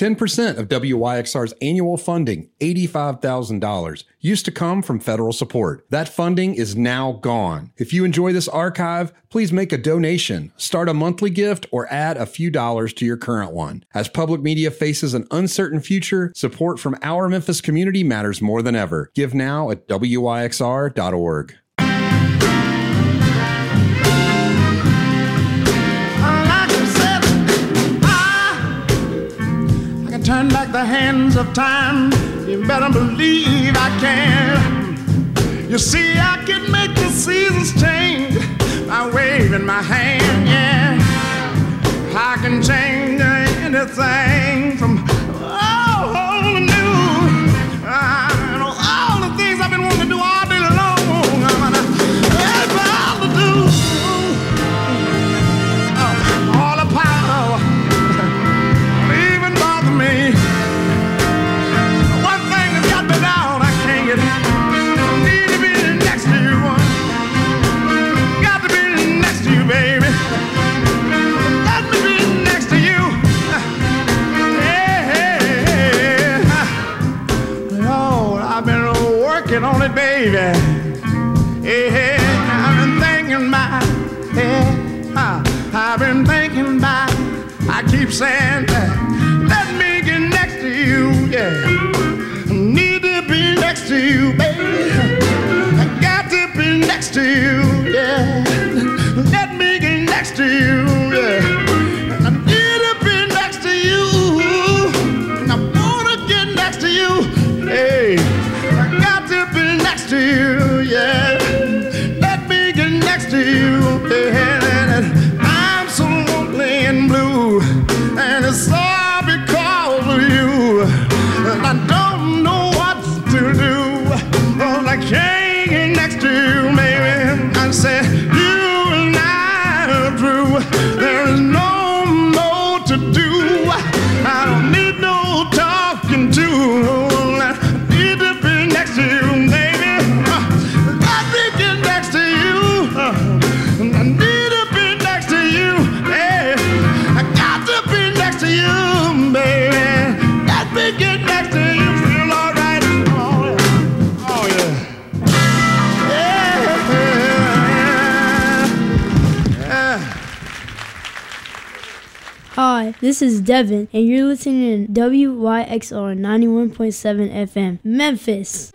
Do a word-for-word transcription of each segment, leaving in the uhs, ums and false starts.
ten percent of W Y X R's annual funding, eighty-five thousand dollars, used to come from federal support. That funding is now gone. If you enjoy this archive, please make a donation, start a monthly gift, or add a few dollars to your current one. As public media faces an uncertain future, support from our Memphis community matters more than ever. Give now at W Y X R dot org. Turn back the hands of time. You better believe I can. You see, I can make the seasons change by waving my hand, yeah. I can change anything from old to new. I know all the things I've been wanting to do all day long. I'm gonna have all to do. Uh, all the power. Me. One thing that's got me down, I can't get it. Need to be next to you. Got to be next to you, baby. Let me be next to you. Yeah, yeah. Oh, I've been working on it, baby. Yeah, I've been thinking about it. Yeah, I've been thinking about it. I keep saying that. Yeah. I need to be next to you, baby. I got to be next to you, yeah. Let me get next to you, yeah. I need to be next to you. I wanna get next to you, hey. I got to be next to you, yeah. Let me get next to you, yeah. I'm so lonely and blue, and it's all because of you. I don't know what to do. Well, I can't get next to you, baby. I said, you and I are through. There is no more to do. I don't need no talking to. I need to be next to you, baby. Let me get next to you. I need to be next to you. Hey, I got to be next to you, baby. Let me get next to you. Feel all right. Oh, yeah. Oh, yeah. Yeah. Yeah. Hi, this is Devin, and you're listening to W Y X R ninety-one point seven F M, Memphis.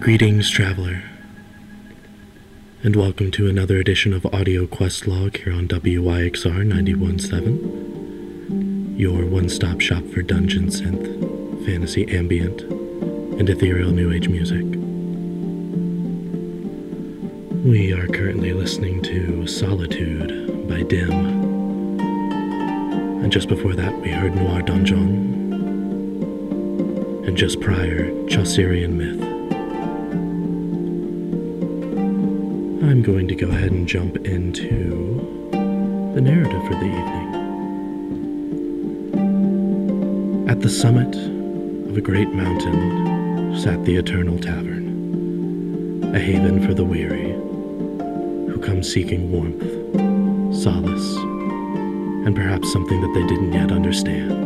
Greetings, traveler, and welcome to another edition of Audio Quest Log here on W Y X R ninety-one point seven, your one-stop shop for dungeon synth, fantasy ambient, and ethereal new age music. We are currently listening to Solitude by Dim, and just before that we heard Noir Donjon, and just prior, Chaucerian Myth. I'm going to go ahead and jump into the narrative for the evening. At the summit of a great mountain sat the Eternal Tavern, a haven for the weary, who come seeking warmth, solace, and perhaps something that they didn't yet understand.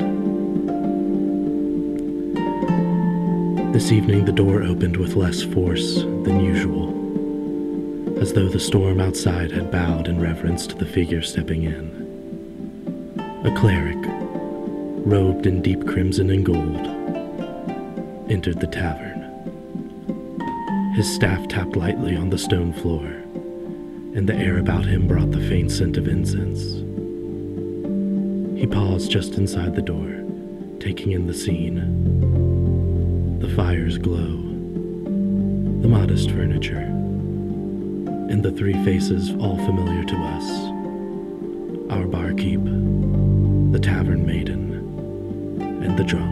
This evening the door opened with less force than usual, as though the storm outside had bowed in reverence to the figure stepping in. A cleric, robed in deep crimson and gold, entered the tavern. His staff tapped lightly on the stone floor, and the air about him brought the faint scent of incense. He paused just inside the door, taking in the scene. The fire's glow, the modest furniture, and the three faces all familiar to us. Our barkeep, the tavern maiden, and the drunk.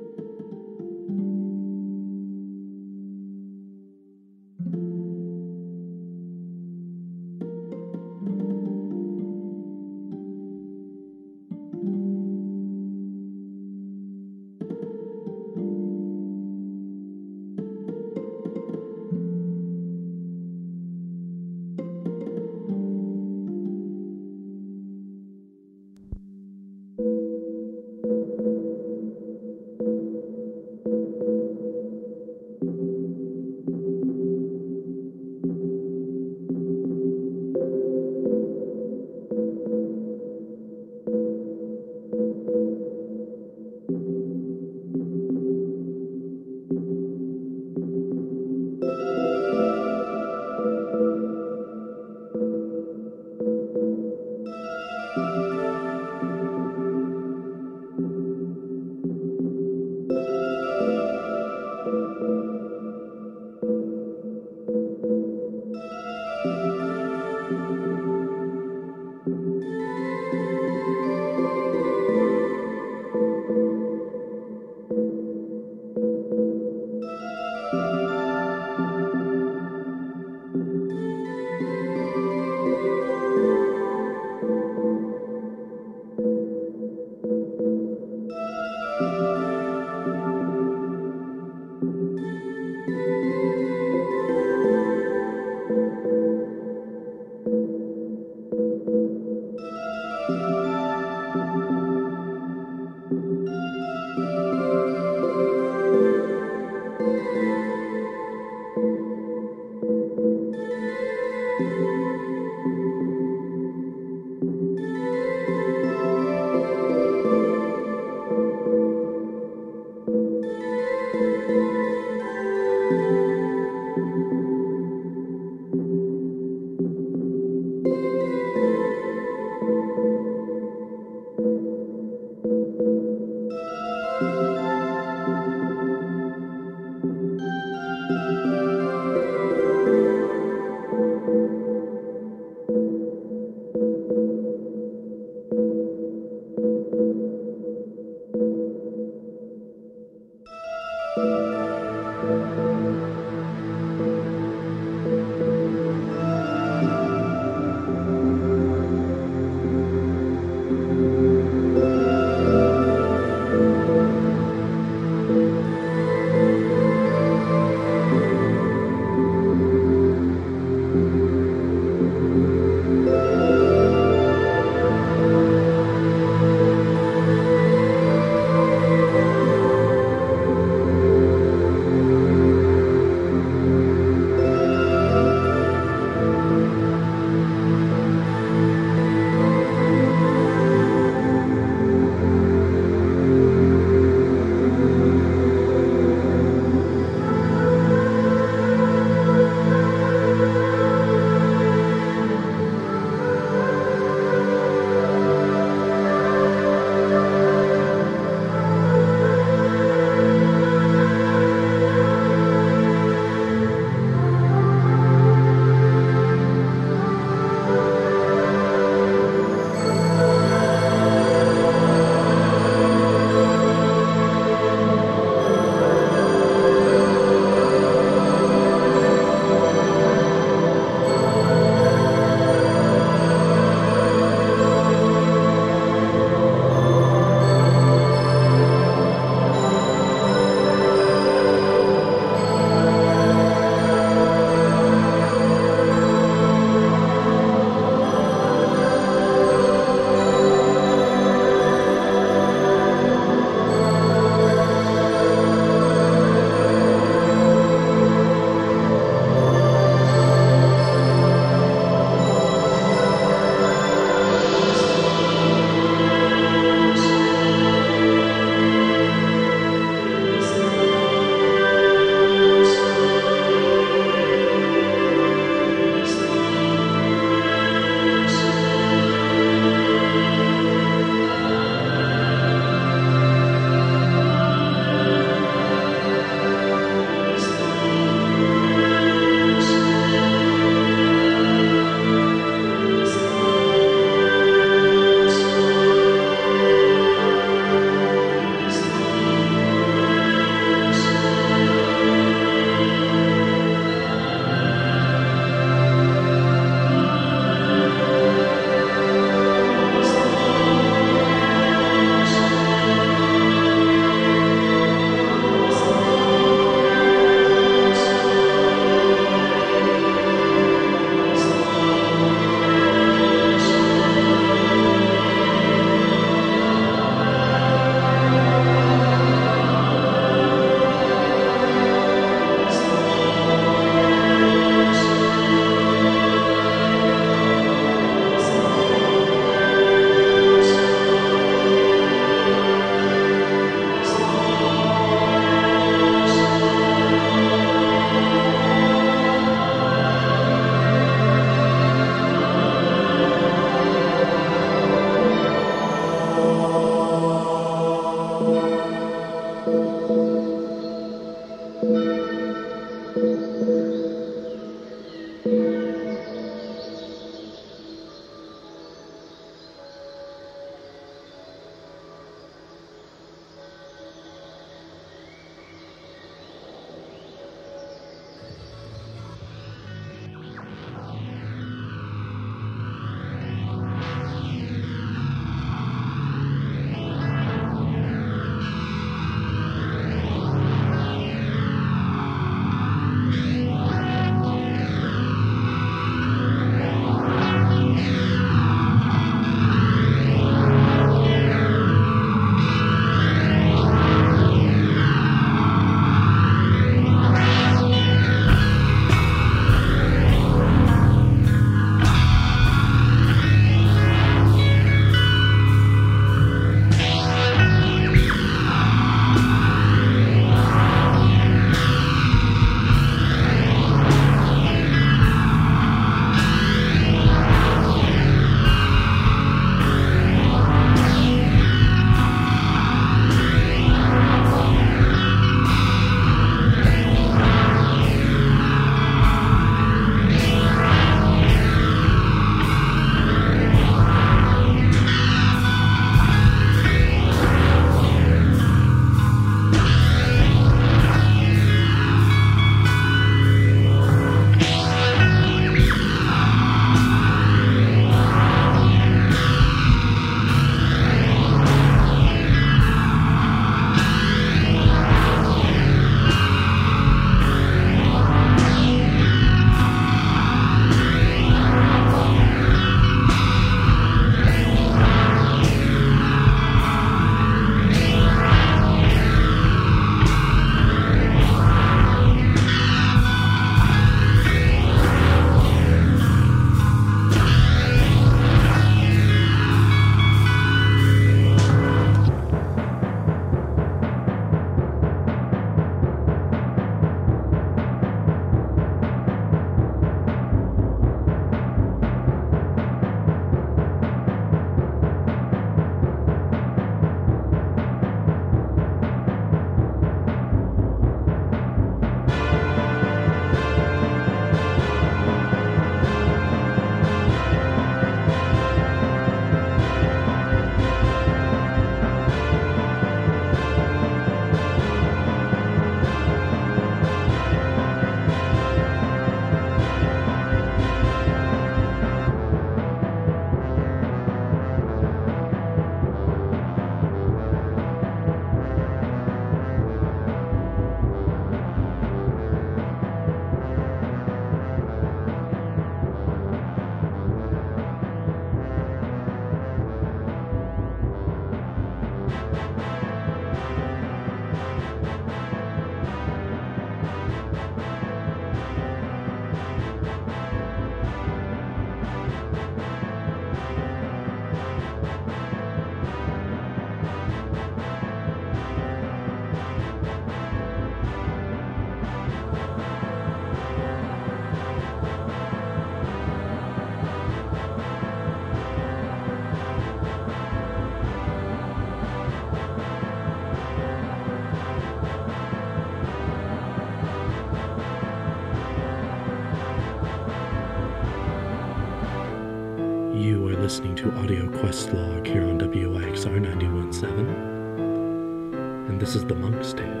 listening to Audio Quest Log here on W I X R ninety-one point seven, and this is The Monk's Tale.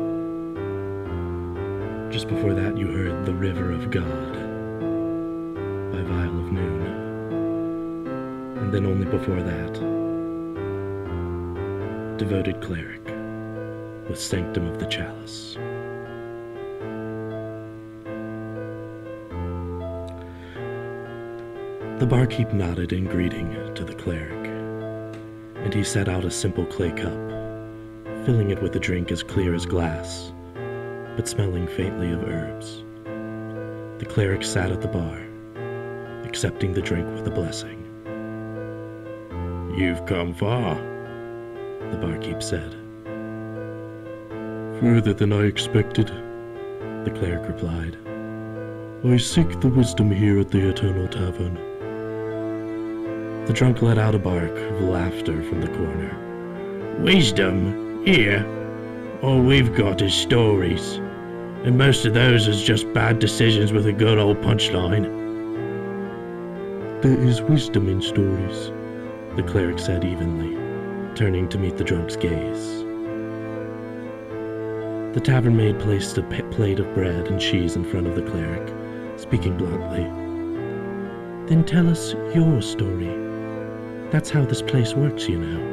Just before that, you heard The River of God by Vial of Noon, and then only before that, Devoted Cleric with Sanctum of the Chalice. The barkeep nodded in greeting to the cleric, and he set out a simple clay cup, filling it with a drink as clear as glass, but smelling faintly of herbs. The cleric sat at the bar, accepting the drink with a blessing. "You've come far," the barkeep said. "Further than I expected," the cleric replied. "I seek the wisdom here at the Eternal Tavern." The drunk let out a bark of laughter from the corner. "Wisdom? Here? All we've got is stories, and most of those is just bad decisions with a good old punchline." "There is wisdom in stories," the cleric said evenly, turning to meet the drunk's gaze. The tavern maid placed a p- plate of bread and cheese in front of the cleric, speaking bluntly. "Then tell us your story. That's how this place works, you know."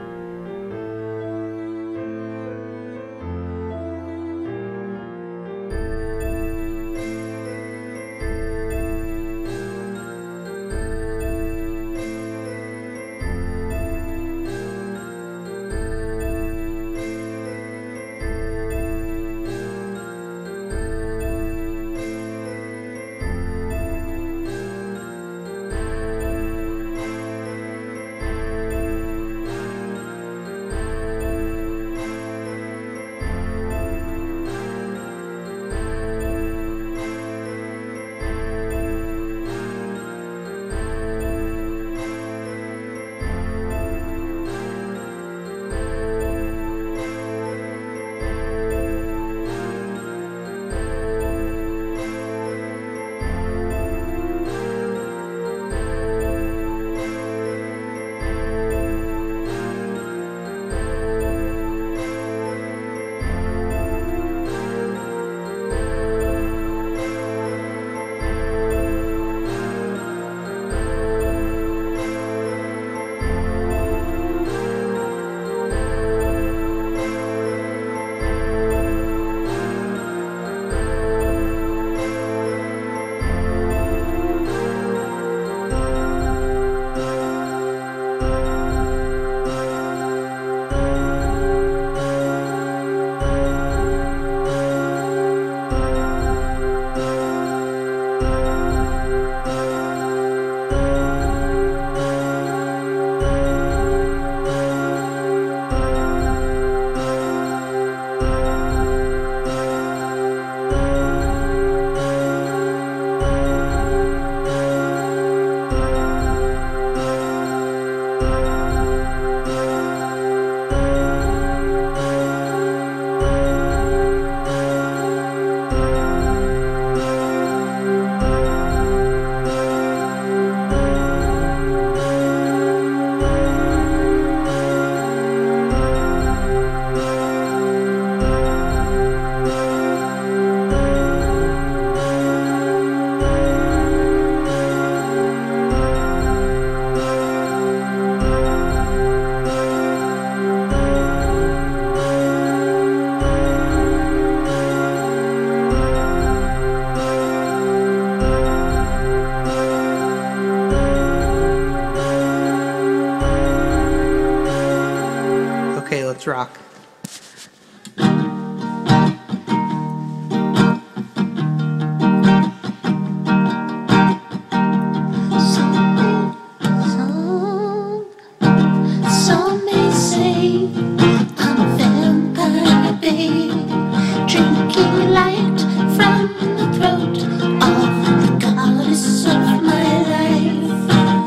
Let's rock. Some may say I'm a vampire, babe, drinking light from the throat of the goddess of my life.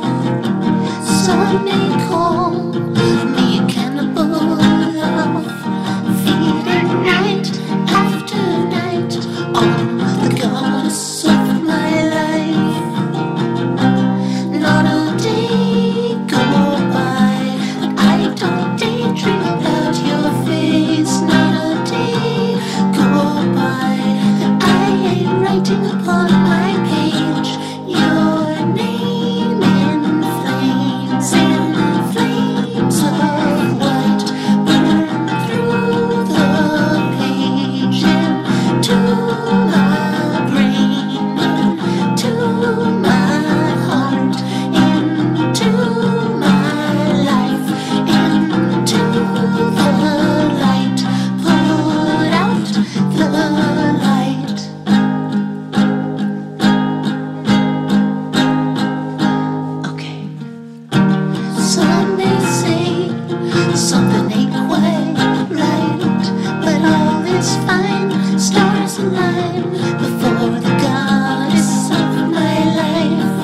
Some may call me a cannibal of feeding night after night on the goddess of my life. Not a day Some may say something ain't quite right, but all is fine. Stars align before the goddess of my life.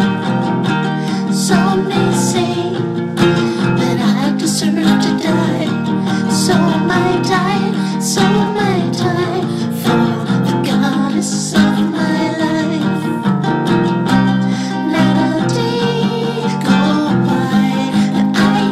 Some may say that I deserve to die, so I die, so I die for the goddess of my life. Not a day go by that I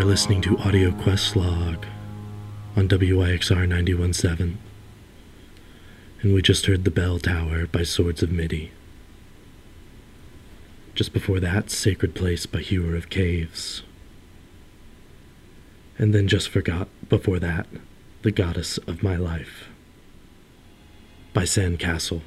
listening to Audio Quest Log on W Y X R ninety-one point seven, and we just heard The Bell Tower by Swords of Midi. Just before that, Sacred Place by Hewer of Caves. And then just forgot before that, The Goddess of My Life by Sandcastle.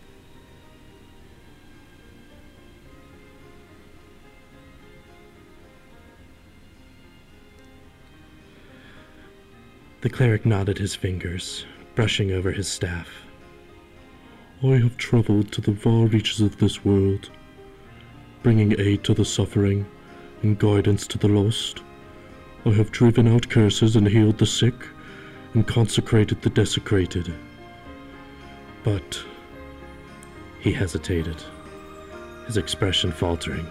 The cleric nodded his fingers, brushing over his staff. I have traveled to the far reaches of this world, bringing aid to the suffering and guidance to the lost. I have driven out curses and healed the sick and consecrated the desecrated. But he hesitated, his expression faltering.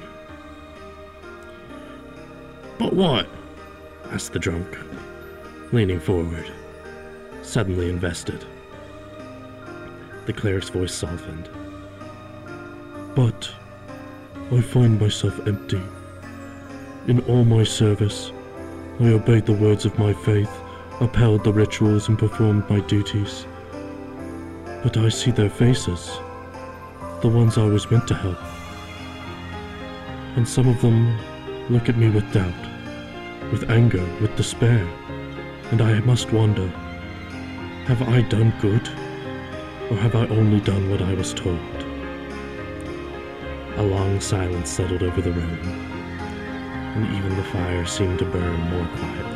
But what? Asked the drunk, leaning forward, suddenly invested. The cleric's voice softened. But I find myself empty. In all my service, I obeyed the words of my faith, upheld the rituals, and performed my duties. But I see their faces, the ones I was meant to help. And some of them look at me with doubt, with anger, with despair. And I must wonder, have I done good, or have I only done what I was told? A long silence settled over the room, and even the fire seemed to burn more quietly.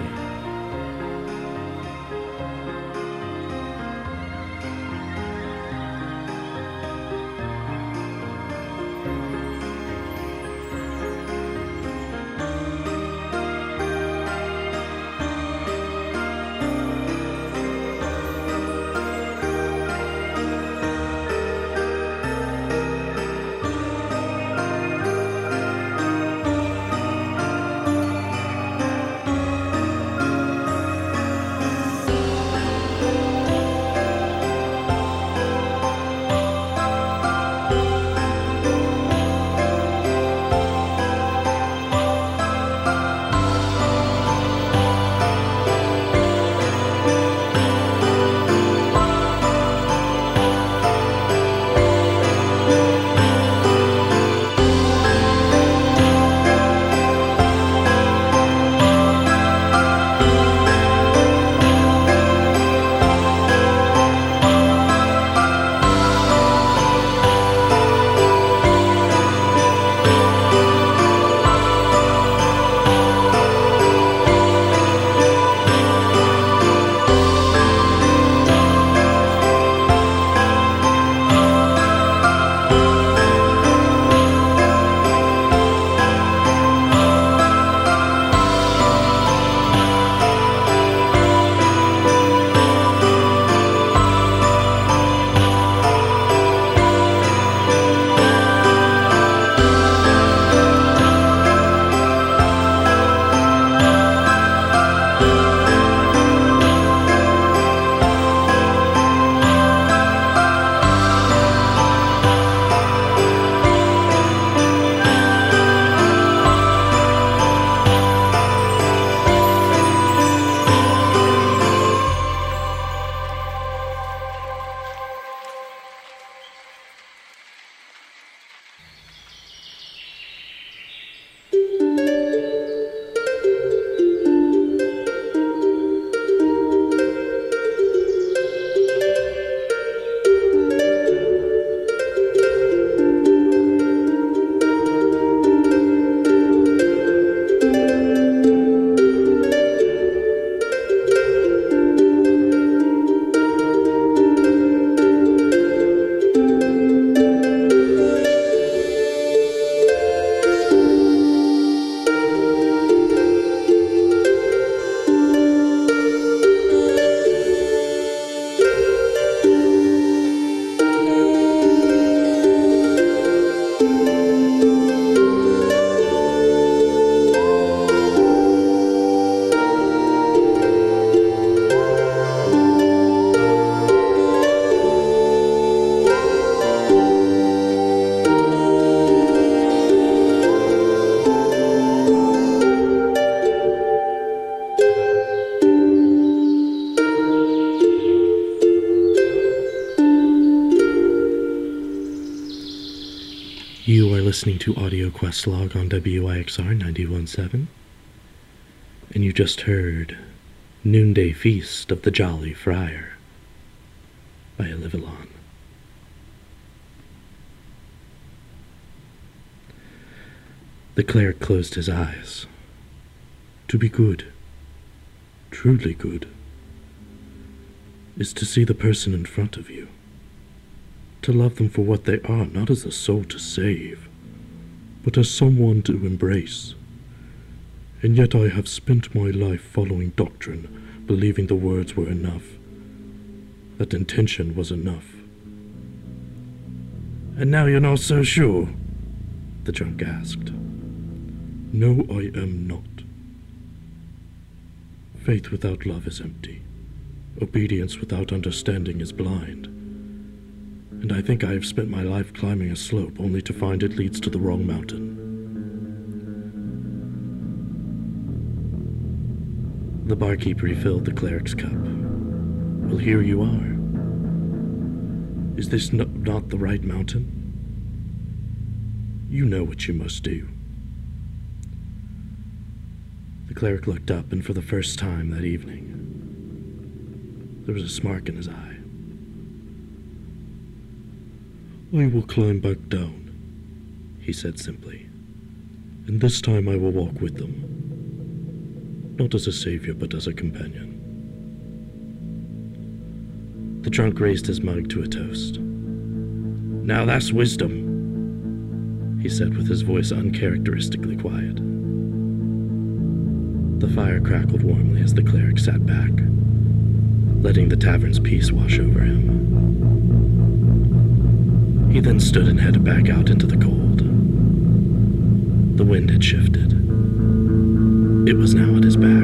You are listening to Audio Quest Log on W I X R ninety-one point seven, and you just heard Noonday Feast of the Jolly Friar by Alivilon. The cleric closed his eyes. To be good, truly good, is to see the person in front of you, to love them for what they are, not as a soul to save, but as someone to embrace. And yet I have spent my life following doctrine, believing the words were enough, that intention was enough. And now you're not so sure? The drunk asked. No, I am not. Faith without love is empty. Obedience without understanding is blind. And I think I have spent my life climbing a slope only to find it leads to the wrong mountain. The barkeep refilled the cleric's cup. Well, here you are. Is this no- not the right mountain? You know what you must do. The cleric looked up, and for the first time that evening, there was a smirk in his eye. I will climb back down, he said simply, and this time I will walk with them, not as a savior, but as a companion. The drunk raised his mug to a toast. Now that's wisdom, he said with his voice uncharacteristically quiet. The fire crackled warmly as the cleric sat back, letting the tavern's peace wash over him. He then stood and headed back out into the cold. The wind had shifted. It was now at his back.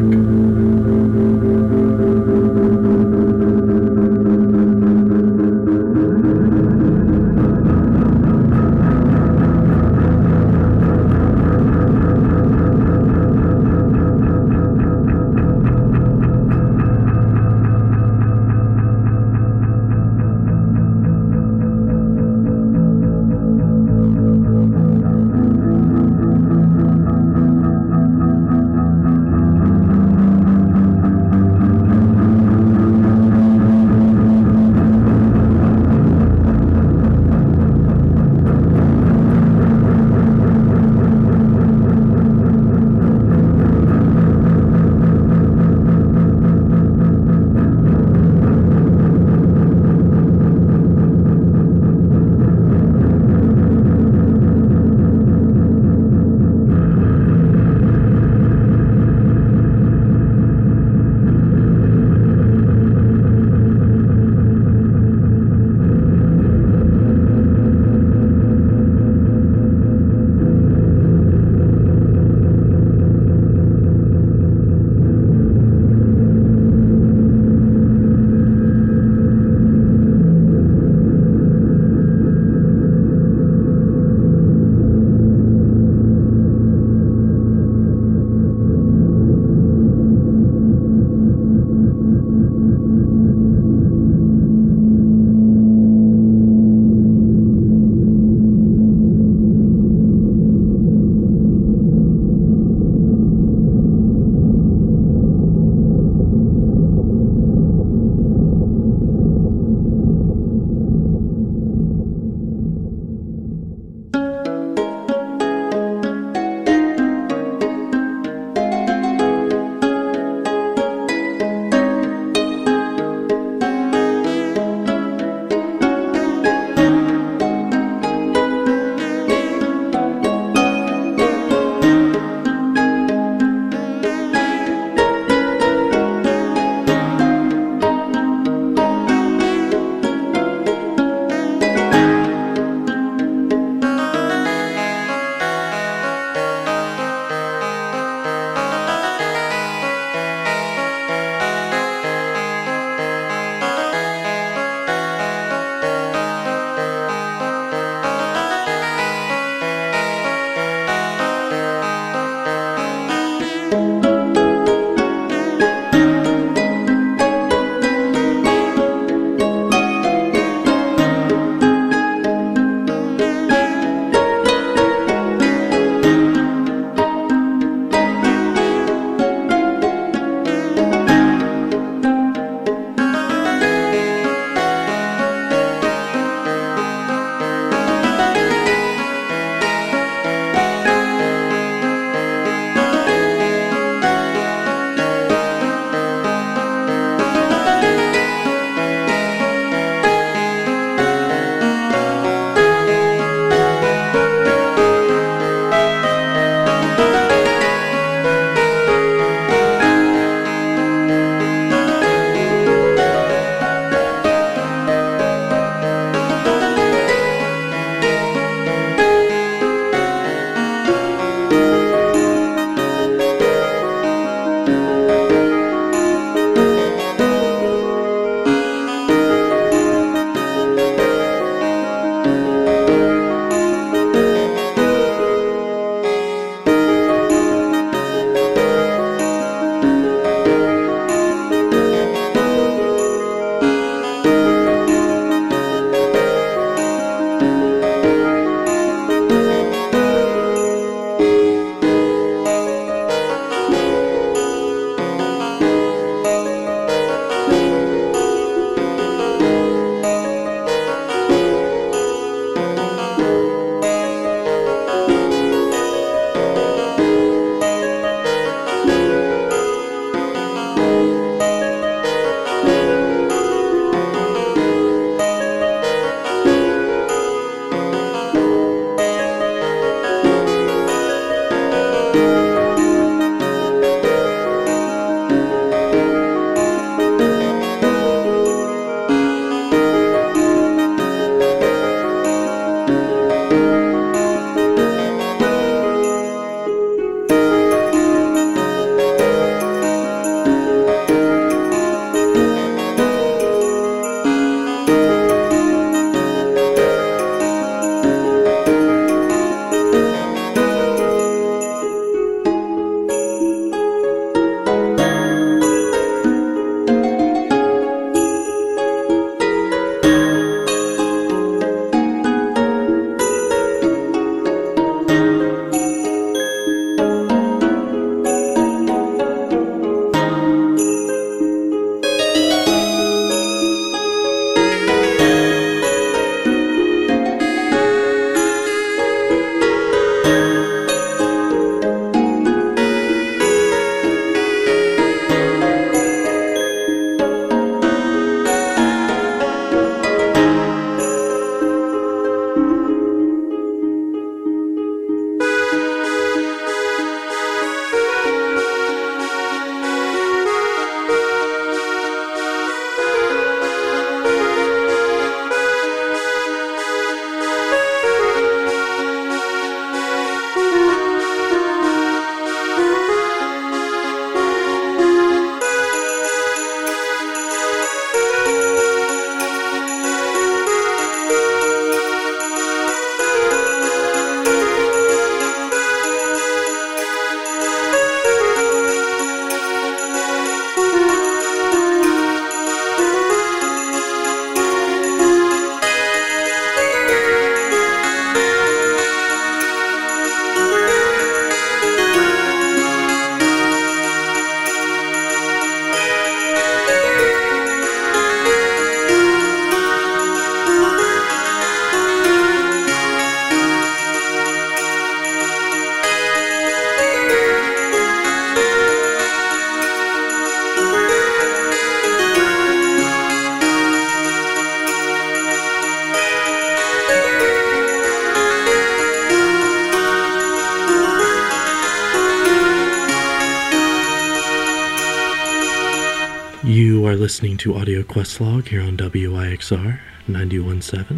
You are listening to Audio Questlog here on W I X R ninety-one point seven.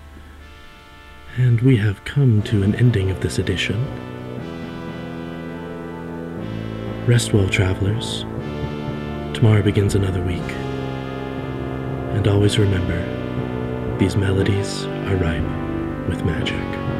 And we have come to an ending of this edition. Rest well, travelers. Tomorrow begins another week. And always remember, these melodies are ripe with magic.